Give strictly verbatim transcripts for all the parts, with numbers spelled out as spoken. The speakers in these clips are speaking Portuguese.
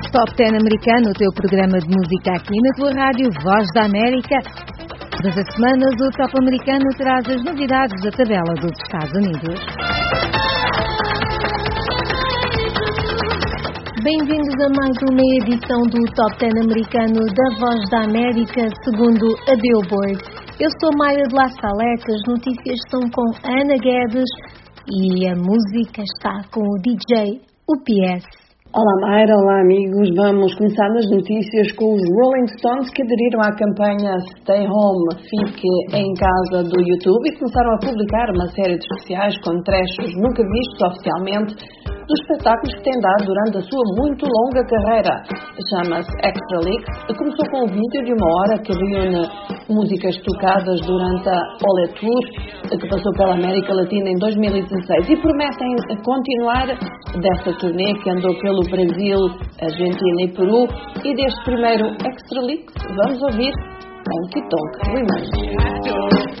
Top dez americano, o teu programa de música aqui na tua rádio Voz da América. Todas as semanas o Top americano traz as novidades da tabela dos Estados Unidos. Bem-vindos a mais uma edição do Top dez americano da Voz da América, segundo a Billboard. Eu sou Mayra de La Salete, as notícias são com Ana Guedes e a música está com o D J U P S. Olá Mayra, olá amigos. Vamos começar nas notícias com os Rolling Stones que aderiram à campanha Stay Home, Fique em Casa do YouTube e começaram a publicar uma série de especiais com trechos nunca vistos oficialmente dos espetáculos que têm dado durante a sua muito longa carreira. Chama-se Extra Licks. Começou com um vídeo de uma hora que reúne músicas tocadas durante a Ole Tour, que passou pela América Latina em dois mil e dezesseis, e prometem continuar desta turnê que andou pelo Brasil, Argentina e Peru. E deste primeiro Extra Licks vamos ouvir Honky Tonk Women.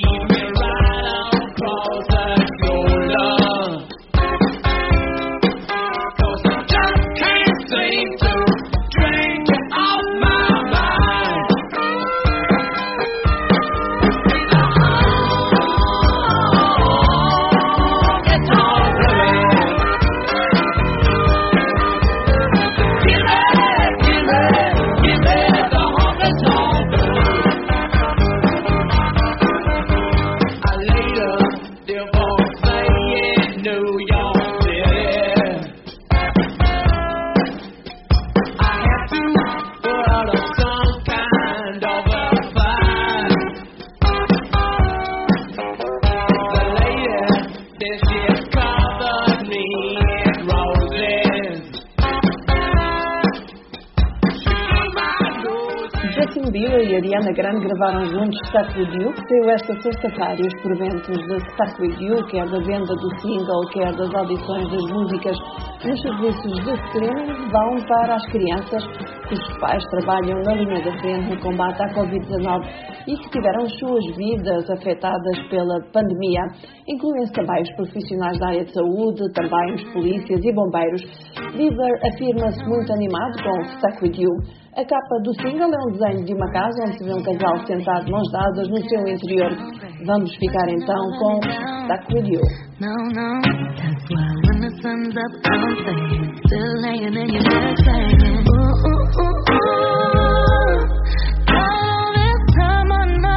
Justin Bieber e Ariana Grande gravaram juntos Stuck With You, que saiu esta sexta-feira, e os proventos de Stuck With You, quer da venda do single, quer das audições das músicas nos serviços de streaming, vão para as crianças cujos pais trabalham na linha da frente no combate à covid dezanove e que tiveram as suas vidas afetadas pela pandemia. Incluem-se também os profissionais da área de saúde, também os polícias e bombeiros. Bieber afirma-se muito animado com Stuck With You. A capa do single é um desenho de uma casa onde se vê um casal sentado mãos dadas no seu interior. Vamos ficar então com Stuck With You. No, no, that's why when the sun's up, I'm staying, still laying in your bed saying, ooh, ooh, ooh, ooh, all this time on my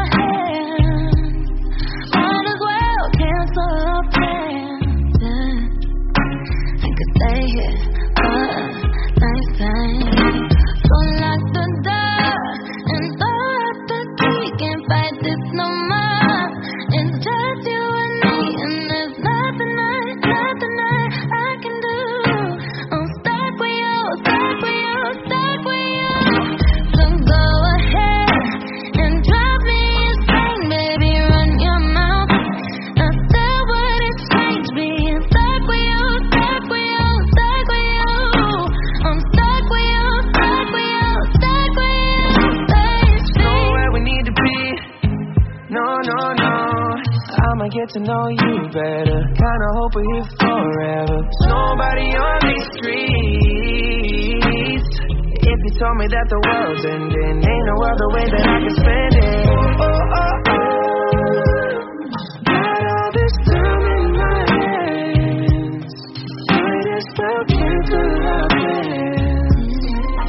hands, might as well cancel our plans, yeah. I could stay here, but nice thing. So lock the door and throw out the key. Can't fight this no more. It's just you and me, and there's nothing I, nothing I, I can do. I'm stuck with you, stuck with you, stuck with you. So go ahead and drive me insane, baby. Run your mouth. I still wouldn't change being stuck with you, stuck with you, stuck with you. I'm stuck with you, stuck with you, stuck with you. Know where we need to be. No, no, no. I'ma get to know you better. Kinda hope we're here forever. There's nobody on these streets. If you told me that the world's ending, ain't no other way that I can spend it. Oh, oh, oh, oh. Got all this time in my hands. Might as well cancel our plans.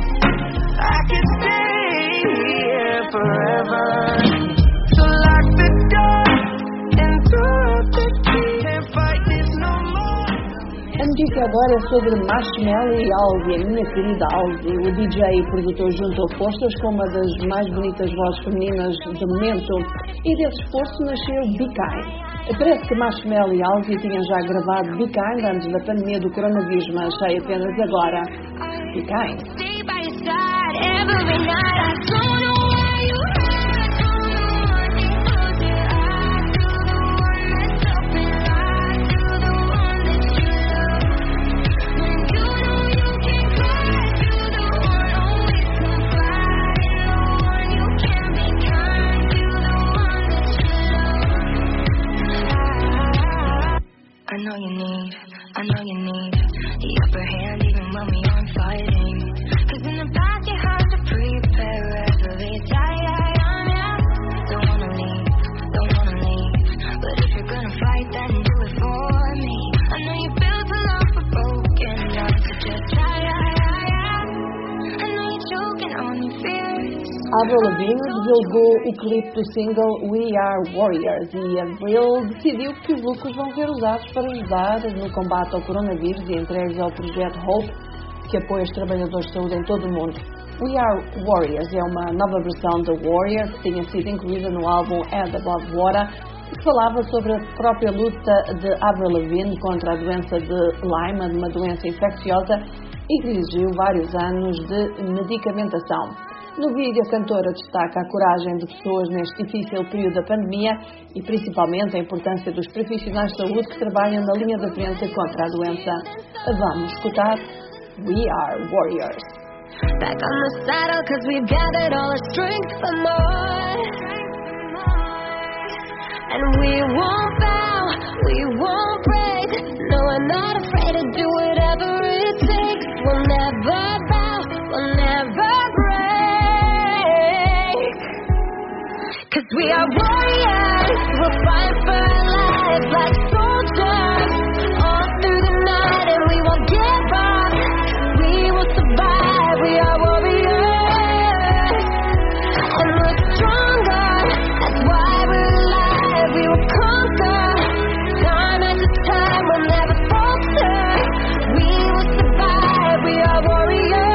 I could stay here forever. So lock the door and throw out the key. Can't fight this no more. A notícia agora é sobre Marshmello e Halsey, a minha querida Halsey. O D J e produtor juntou forças com uma das mais bonitas vozes femininas do momento, e desse esforço nasceu Be Kind. Parece que Marshmello e Halsey tinham já gravado Be Kind antes da pandemia do coronavírus, mas sai apenas agora. Be Kind. Stay by your side every night. I don't know why you I know you need need, I know you need the upper hand even when we aren't fighting. Cause in the past you had to prepare every day. Don't wanna leave, don't wanna leave. But if you're gonna fight, then do it for me. I know you built a lot for broken hearts, so just try. I know you're choking on your fears. Avril Lavigne divulgou o clipe do single We Are Warriors e Avril decidiu que os lucros vão ser usados para ajudar no combate ao coronavírus e entregues ao projeto Hope, que apoia os trabalhadores de saúde em todo o mundo. We Are Warriors é uma nova versão da Warrior que tinha sido incluída no álbum Head Above Water, que falava sobre a própria luta de Avril Lavigne contra a doença de Lyme, uma doença infecciosa e que exigiu vários anos de medicamentação. No vídeo, a cantora destaca a coragem de pessoas neste difícil período da pandemia e principalmente a importância dos profissionais de saúde que trabalham na linha da frente contra a doença. Vamos escutar We Are Warriors. Back on the saddle cause we've gathered all our strength for more. And we won't bow, we won't break. No, I'm not afraid to do whatever it takes. We'll never bow, we'll never break. Cause we are warriors, we'll fight for our lives like soldiers all through the night, and we won't give up, we will survive. We are warriors, and we're stronger, that's why we're alive. We will conquer, time after time, we'll never falter. We will survive, we are warriors.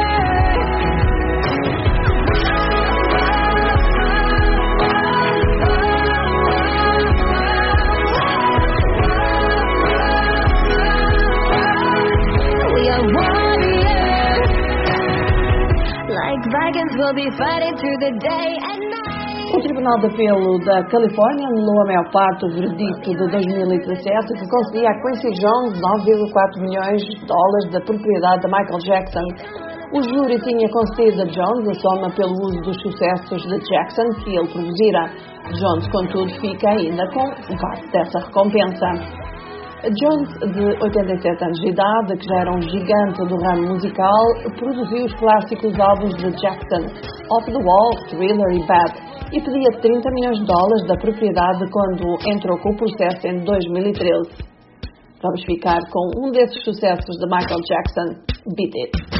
We'll be fighting through the day and night. O Tribunal de Apelo da Califórnia anulou a maior parte do verdicto de dois mil e dezassete que concedia a Quincy Jones nove vírgula quatro milhões de dólares da propriedade de Michael Jackson. O júri tinha concedido a Jones a soma pelo uso dos sucessos de Jackson que ele produzira. Jones, contudo, fica ainda com parte dessa recompensa. Jones, de oitenta e sete anos de idade, que já era um gigante do ramo musical, produziu os clássicos álbuns de Jackson, Off the Wall, Thriller e Bad, e pedia trinta milhões de dólares da propriedade quando entrou com o processo em dois mil e treze. Vamos ficar com um desses sucessos de Michael Jackson, Beat It.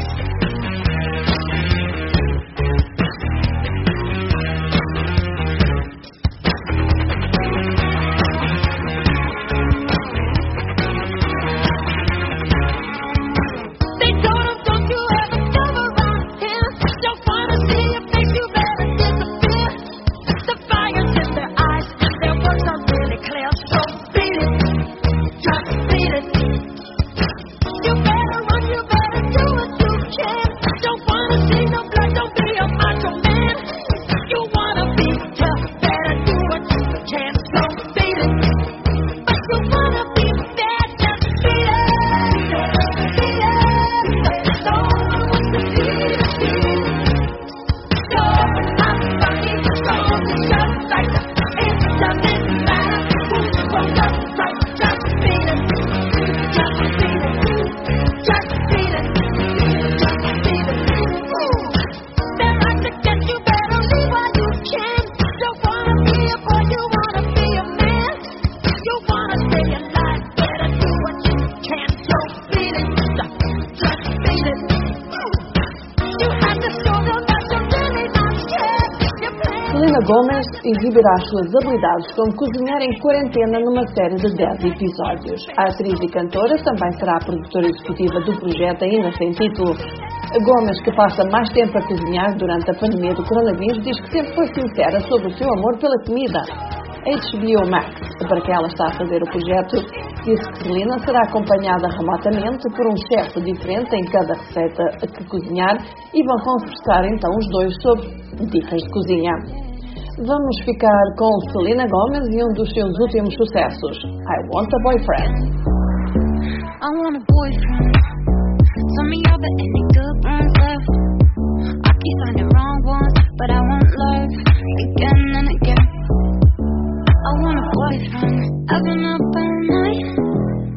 Selena Gomez exibirá as suas habilidades como cozinhar em quarentena numa série de dez episódios. A atriz e cantora também será a produtora executiva do projeto, ainda sem título. A Gomez, que passa mais tempo a cozinhar durante a pandemia do coronavírus, diz que sempre foi sincera sobre o seu amor pela comida. A H B O Max, para quem ela está a fazer o projeto, diz que Selena será acompanhada remotamente por um chefe diferente em cada receita que cozinhar e vão conversar então os dois sobre dicas de cozinha. Vamos ficar com Selena Gomez e um dos seus últimos sucessos, I Want a Boyfriend. I want a boyfriend. Tell me all the any good ones left. I keep finding wrong ones, but I want love again and again. I want a boyfriend. I've been up all night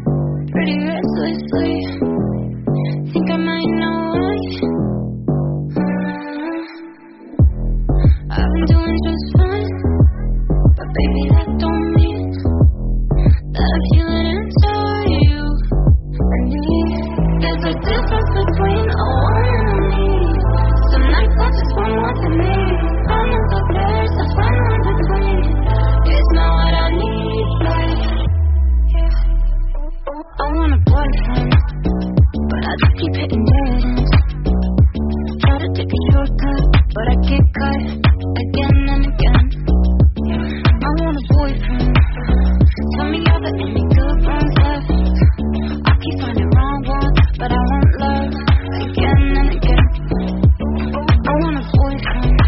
boyfriend, but I just keep hitting dead ends. Try to take a shortcut, but I get cut again and again. I want a boyfriend. Tell me all the any good ones left. I keep finding wrong ones, but I want love again and again. I want a boyfriend.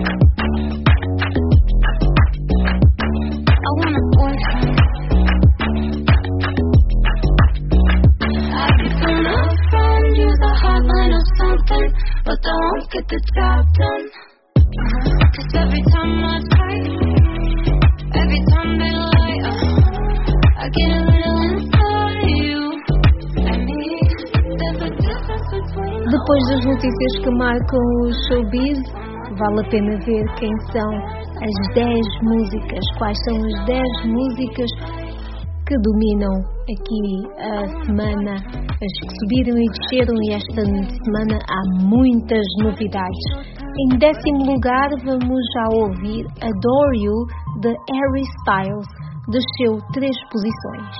I want a boyfriend. I could phone a friend, use a hotline or something, but they won't get the job done. Cause every time I try, every time they lie, uh, I get a little inside of you and me. There's a difference between. Depois das notícias que marcam o showbiz, vale a pena ver quem são as dez músicas, quais são as dez músicas que dominam aqui a semana, as que subiram e desceram, e esta semana há muitas novidades. Em décimo lugar vamos já ouvir Adore You de Harry Styles, desceu três posições.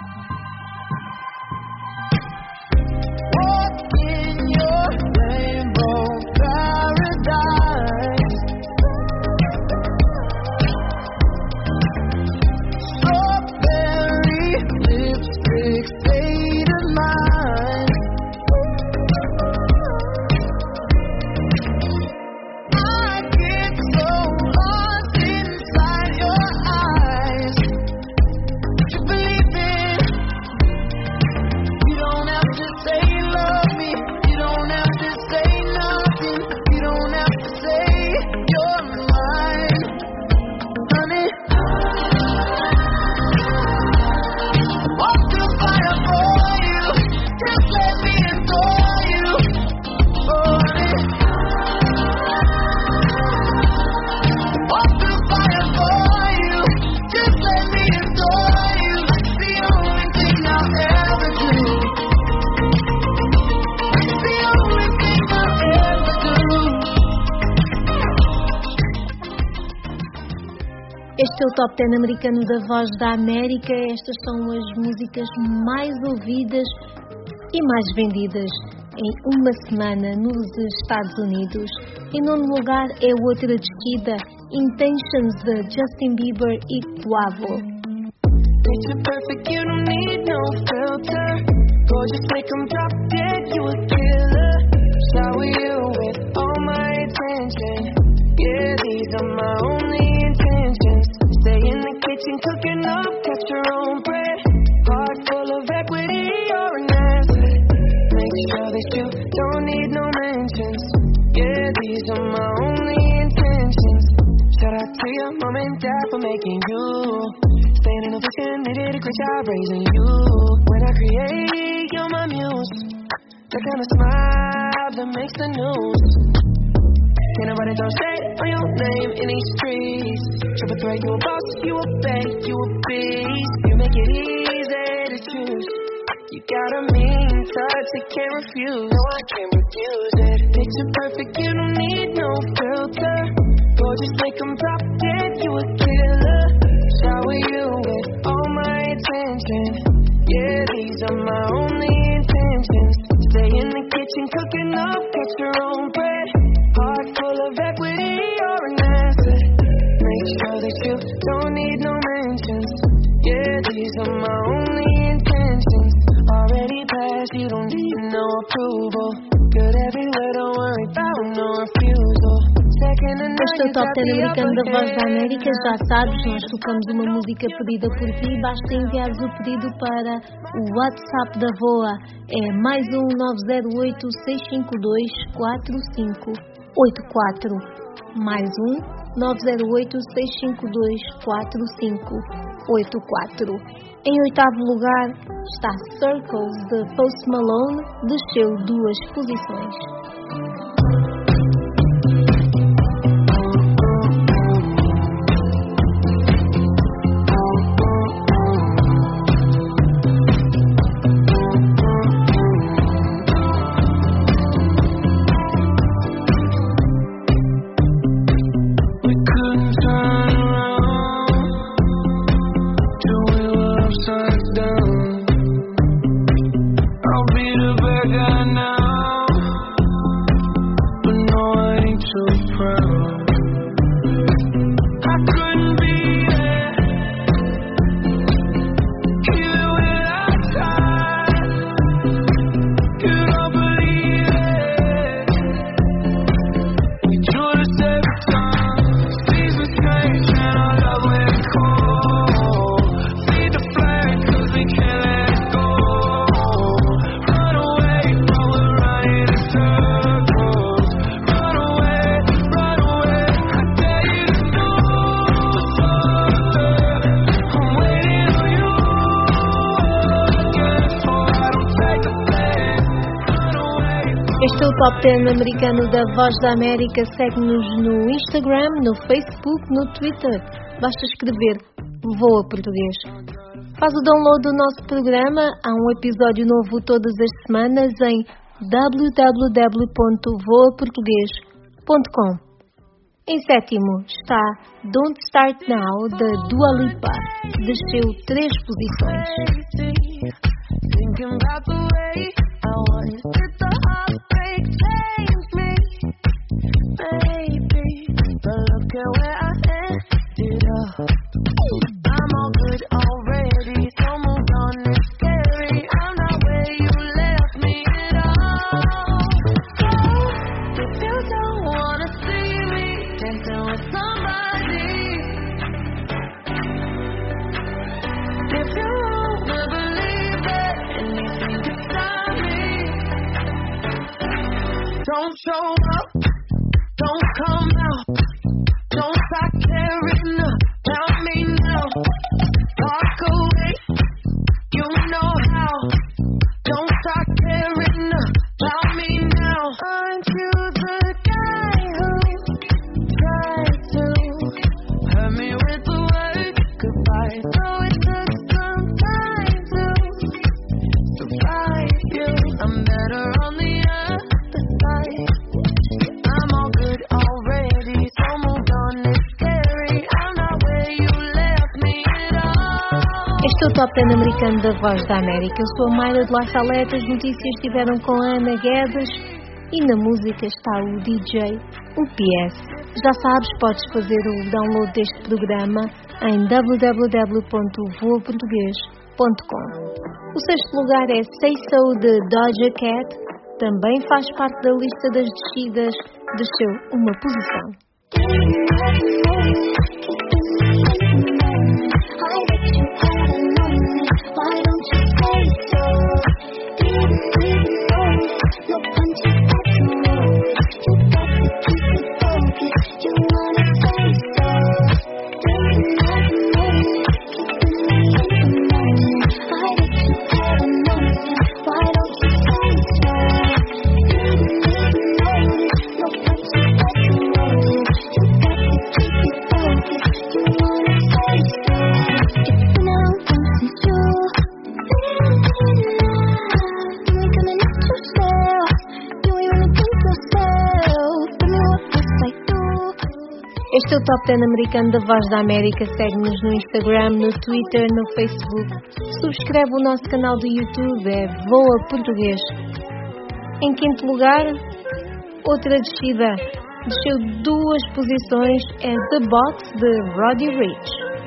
Este é o Top dez americano da Voz da América. Estas são as músicas mais ouvidas e mais vendidas em uma semana nos Estados Unidos. Em nono lugar é outra descida, Intentions de Justin Bieber e Quavo. Picture perfect, you don't need no filter. Gorgeous, make 'em drop dead, you a killer. Shower you with all my attention. Yeah, these are my only intentions. Stay in the kitchen, cooking up, catch your own bread. Heart full of equity, you're an asset. Make sure that you don't need no mentions. Yeah, these are my only intentions. Shout out to your mom and dad for making you. Staying in the vision, they did a great job raising you. When I create, you're my muse. The kind of smile that makes the news. Can't nobody throw shade on your name in these streets. Triple threat, you a boss, you a bank, you a beast. You make it easy to choose. You got a mean touch, you can't refuse. No, I can't refuse it. Picture perfect, you don't need no filter. Gorgeous, make 'em drop dead, you a killer. Shower you with all my attention. Yeah, these are my only intentions. Stay in the kitchen, cooking up, catch your own bread. Heart full of equity, you're an asset. Make sure that you don't need no mentions. Yeah, these are my only intentions. Already passed, you don't need no approval. Good everywhere, don't worry about no refusal. Este é o Top dez americano da Voz da América. Já sabes, nós tocamos uma música pedida por ti. Basta enviares o pedido para o WhatsApp da V O A. É mais um nove zero oito, seis cinco dois, quatro cinco oito quatro. Mais um nove zero oito, seis cinco dois, quatro cinco oito quatro. Em oitavo lugar está Circles de Post Malone, desceu duas posições. Upside down. Este é o Top dez americano da Voz da América. Segue-nos no Instagram, no Facebook, no Twitter. Basta escrever Voa Português. Faz o download do nosso programa. Há um episódio novo todas as semanas em w w w ponto voa português ponto com. Em sétimo está Don't Start Now, da Dua Lipa. Desceu três posições. Don't show up, don't come out, don't stop caring about me now. Walk away, you know how. Don't stop caring about me now. Aren't you the guy who tried to hurt me with the word goodbye? So it took some time to survive you. I'm better on the other side. I'm all good already, so moved on, it's scary. I'm not where you left me at all. Este é o Top dez americano da Voz da América. Eu sou a Mayra de La Salete. As notícias estiveram com a Ana Guedes e na música está o D J U P S. Já sabes, podes fazer o download deste programa em w w w ponto voa português ponto com. O sexto lugar é Say So, de Doja Cat. Também faz parte da lista das descidas. Desceu uma posição. Este é o Top dez americano da Voz da América. Segue-nos no Instagram, no Twitter, no Facebook. Subscreve o nosso canal do YouTube, é Voa Português. Em quinto lugar, outra descida. Desceu duas posições, é The Box, de Roddy Ricch.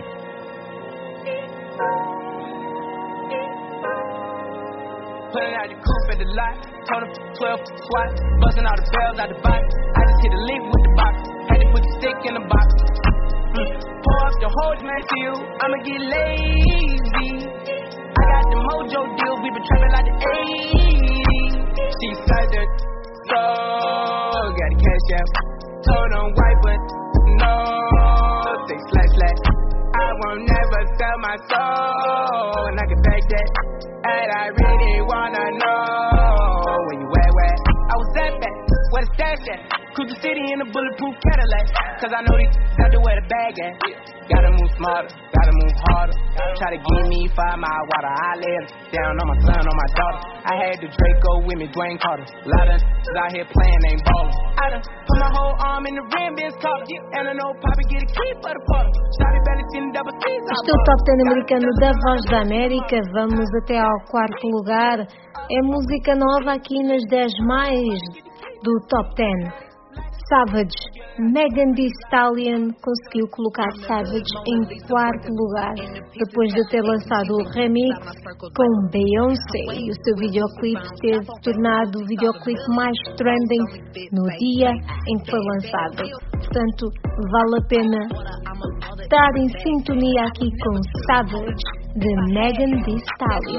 Pulling out the coupe at the lot, told him twelve SWAT, busting all the bells out the box. I just hit a lick with the box, had to put the stick in the box. Mm. Pour up the whole man to you, I'ma get lazy. I got the mojo deal, we been trapping like the eighties. She said that, so got the cash out, told them white but no, say slash slash. I won't never sell my soul, and I can back that. And I really wanna know where you at, where I was at that, where the stash at. Cruise the city in a bulletproof Cadillac, cause I know these got to wear the bag at. Gotta move smarter, gotta move harder. Try to give me five mile water, I lay it down on my son, on my daughter. I had the Draco with me, Dwayne Carter. A lot of out here playing, ain't ballin'. I done put my whole arm in the rim, Ben's Carter. And I know Poppy get a key for the party. Shotty belly seen double keys. Este é o Top dez americano da Voz da América. Vamos até ao quarto lugar. É música nova aqui nas dez mais do Top dez. Savage, Megan Thee Stallion conseguiu colocar Savage em quarto lugar, depois de ter lançado o remix com Beyoncé, e o seu videoclipe teve tornado o videoclipe mais trending no dia em que foi lançado. Portanto, vale a pena estar em sintonia aqui com Savage, de Megan Thee Stallion.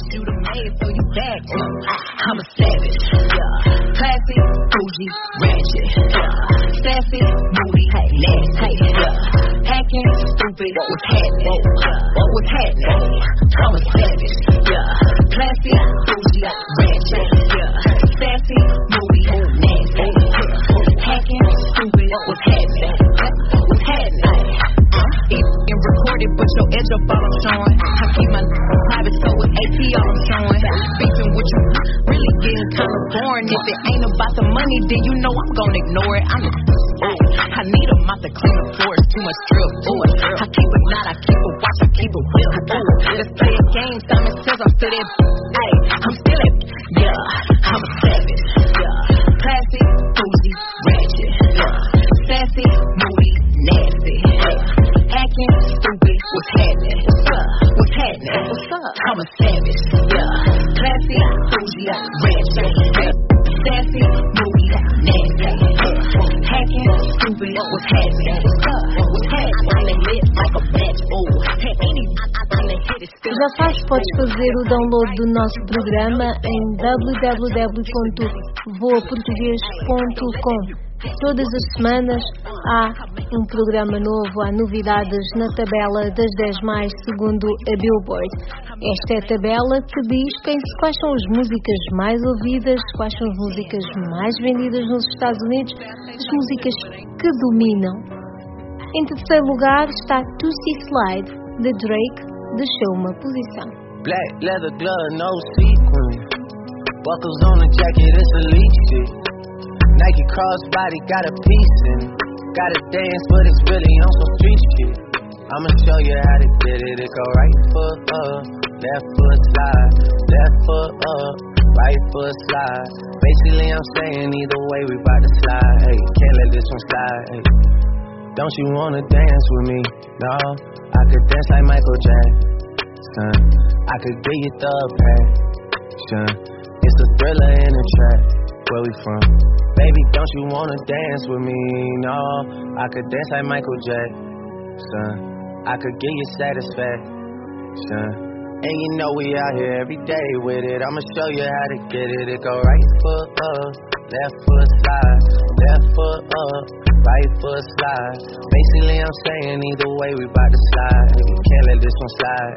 I'm a savage, yeah. Classy, bougie, ratchet, yeah. Sassy, moody, hey, nasty, yeah. Hacking, stupid, what was happening? What was happening? I'm a savage, yeah. Classy, bougie, ratchet, yeah. Sassy, moody, all I'm showing. Beefing with you, really getting kinda boring. If it ain't about the money, then you know I'm gonna ignore it. I'm ooh, I need a mop to clean the floors, too much drip. Ooh, I keep a knot, I keep a watch, I keep a whip. Ooh, let's play a game, Simon says I'm still it. Hey, I'm still it. Yeah, I'm a savage. Yeah, classy, bougie, ratchet. Yeah, sassy, moody, nasty. Yeah, acting stupid, what's happening? What's up? What's happening? What's up? I'm a savage. Yeah, classy, bougie, ratchet. Yeah, sassy, moody, nasty. Yeah, hacking, stupid, what's happening? What's up? What's happening? I'm lit like a match. Oh, hey, any, I'm the hit is still. Já sabes, podes fazer o download do nosso programa em w w w ponto voa português ponto com. Todas as semanas há um programa novo, há novidades na tabela das dez mais segundo a Billboard. Esta é a tabela que diz quem, quais são as músicas mais ouvidas, quais são as músicas mais vendidas nos Estados Unidos, as músicas que dominam. Em terceiro lugar está Tootsie Slide, de Drake, deixou uma posição. Black leather glove, no sequin. Buckles on the jacket, it's elite shit. Nike crossbody got a piece in. Gotta dance, but it's really on some street shit. I'ma show you how to get it. It go right foot up, left foot slide, left foot up, right foot slide. Basically I'm saying either way we bout to slide. Hey, can't let this one slide. Hey, don't you wanna dance with me? No, I could dance like Michael Jackson. I could get you the passion. It's a thriller in a track. Where we from? Baby, don't you wanna dance with me? No, I could dance like Michael Jackson. I could give you satisfaction. And you know we out here every day with it. I'ma show you how to get it. It go right foot up, left foot slide, left foot up, right foot slide. Basically I'm saying either way we bout to slide. Can't let this one slide.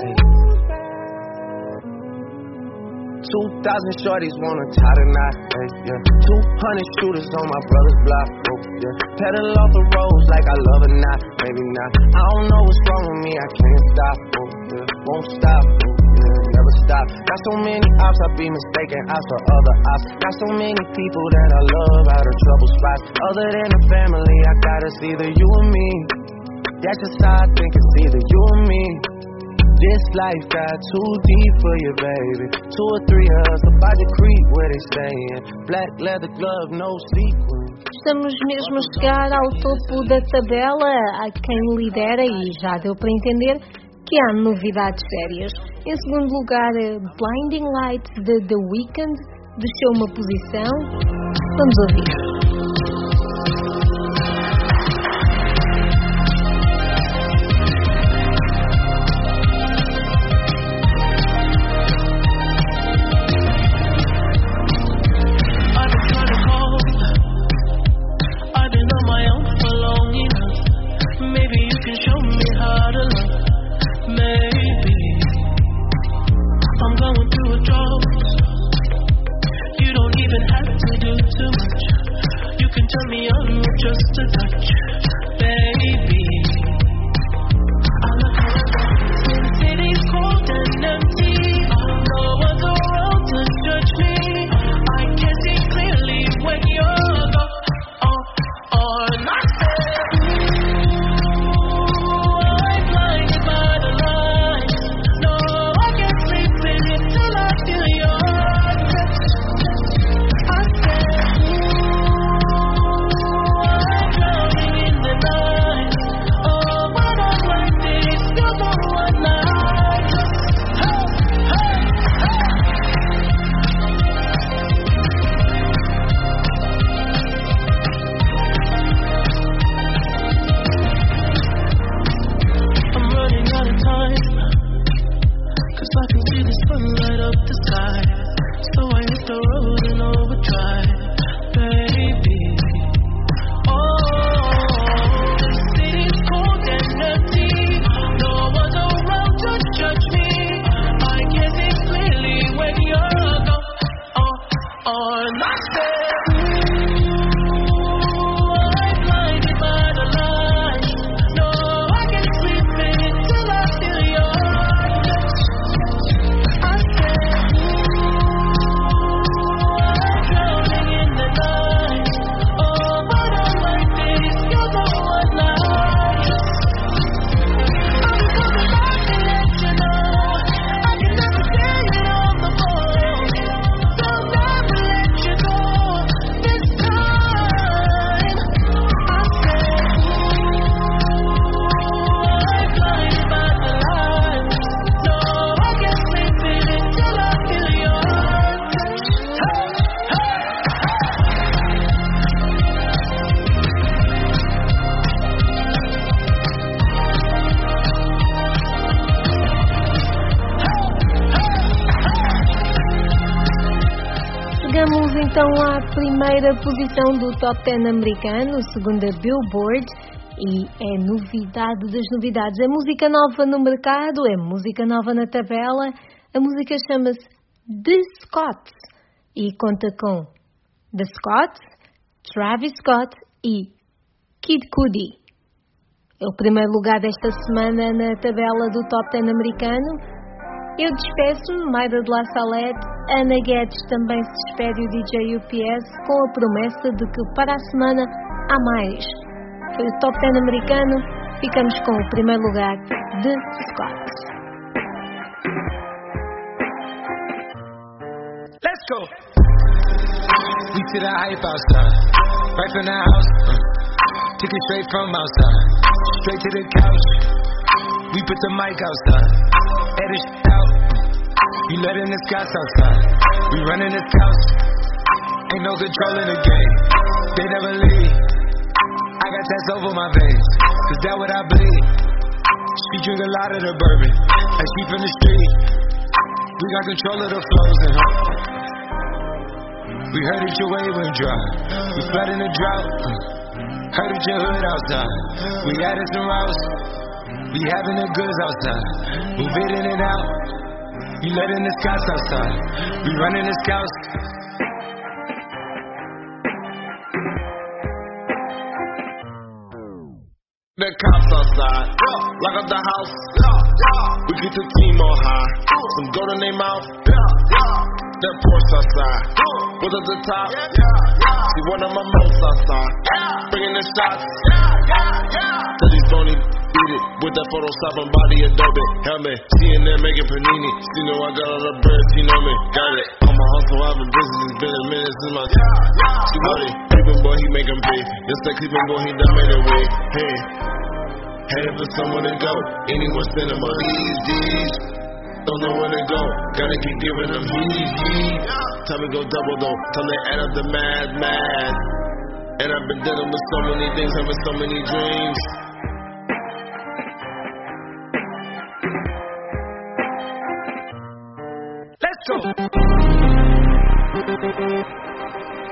Two thousand shorties wanna tie the knot, hey, yeah. Two hundred shooters on my brother's block, oh, yeah. Pedal off the roads like I love it not, maybe not. I don't know what's wrong with me, I can't stop, oh, yeah. Won't stop, oh, yeah. Never stop. Got so many ops, I be mistaken ops for other ops. Got so many people that I love out of trouble spots. Other than the family, I got it's either you or me. That's just how I think it's either you or me. This life got too deep for you, baby. Two or three of us about to creep where they staying. Black leather glove, no sequin. Estamos mesmo a chegar ao topo da tabela. Há quem lidera e já deu para entender que há novidades sérias. Em segundo lugar, Blinding Lights de The Weeknd desceu uma posição. Vamos ouvir. Turn me on with just a touch, baby. I look around, Sin City's cold and empty. No one's around to judge me. I can see clearly when you're gone. Oh, oh, and I said, ooh, I'm blinded by the lights. No, I can't sleep with you till I feel your touch. I said, ooh, Chegamos então à primeira posição do Top dez americano, segundo a Billboard, e é novidade das novidades. É música nova no mercado, é música nova na tabela. A música chama-se The Scotts e conta com The Scotts, Travis Scott e Kid Cudi. É o primeiro lugar desta semana na tabela do Top dez americano. Eu despeço-me, Mayra de La Salete. Ana Guedes também se despede, o D J U P S, com a promessa de que para a semana há mais. Foi o Top dez americano. Ficamos com o primeiro lugar de Scott. Let's go! We see the hype outside, right from the house. Uh, took it straight from outside, straight to the couch. We put the mic outside, edit shit out. You letting the Scots outside, we running this couch. Ain't no control in the game, they never leave. I got tats over my veins, cause that's what I bleed. She drink a lot of the bourbon, and she from the street. We got control of the flows in her. We heard that your wave went dry, we flood in the drought. Heard that your hood outside, we added some routes. We having the goods outside, move it in and out. You letting the Scots outside, we running the Scouts. The cops outside, lock up the house. We get the team on high, some gold in their mouth. That Porsche outside, was at the top. See one of my mouse outside, bringing the shots. Tell these phony beat it with that Photoshop and body Adobe helmet. Seeing them making panini, she know I got all the birds, she know me. Got it. I'm a hustle, I've been busy, it's been a minute since my time. She got it. Creeping boy, he make 'em pay. Yes, that creeping boy, he done made a way. Hey, headed for someone to go. Anyone sending my D's, D's. Don't know where to go, gotta keep giving them heat, heat. Time to go double though, time to add up the mad, mad. And I've been dealing with so many things, having so many dreams. Let's go!